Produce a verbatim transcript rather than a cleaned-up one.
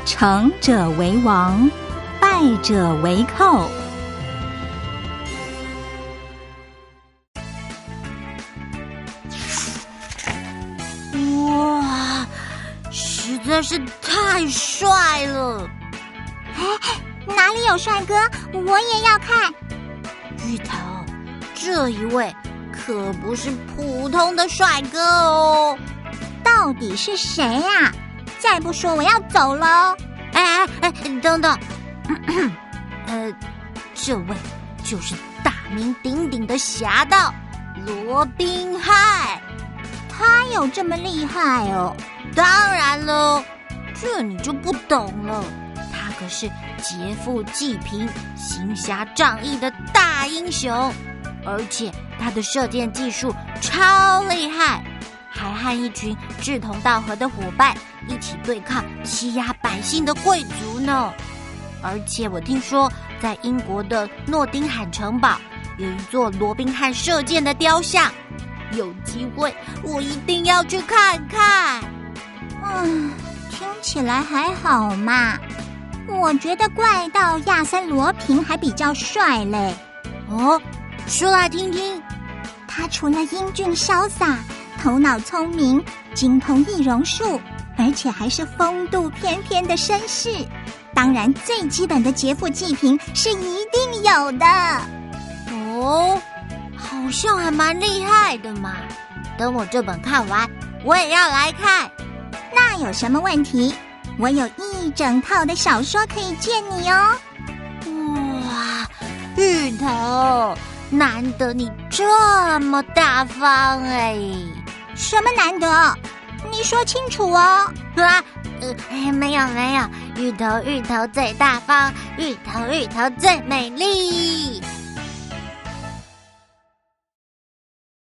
成者为王，败者为寇。 哇，实在是太帅了！ 哎，哪里有帅哥？我也要看。 芋头，这一位可不是普通的帅哥哦。 到底是谁啊？再不说我要走了。 哎哎哎，等等，咳咳呃，这位就是大名鼎鼎的侠盗罗宾汉。 他有这么厉害哦？ 当然了，这你就不懂了。他可是劫富济贫、行侠仗义的大英雄，而且他的射箭技术超厉害，还和一群志同道合的伙伴一起对抗欺压百姓的贵族呢。而且我听说，在英国的诺丁汉城堡有一座罗宾汉射箭的雕像，有机会我一定要去看看。 嗯，听起来还好嘛。我觉得怪盗亚森罗平还比较帅嘞。 哦，说来听听。 他除了英俊潇洒，头脑聪明，精通易容术，而且还是风度翩翩的绅士。当然，最基本的劫富济贫是一定有的。 哦，好像还蛮厉害的嘛。等我这本看完，我也要来看。 那有什么问题？我有一整套的小说可以借你哦。 哇，芋头，难得你这么大方哎！ 什么难得？你说清楚哦。 啊，呃，没有没有，芋头芋头最大方，芋头芋头最美丽。